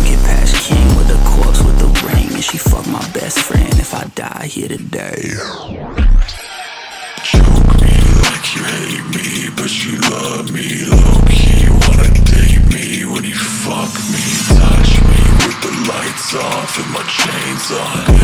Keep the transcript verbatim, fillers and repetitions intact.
get past king with a corpse with a ring, and she fuck my best friend if I die here today. Choke me like you hate me, but you love me. Low-key wanna date me when you fuck me. Touch me with the lights off and my chains on.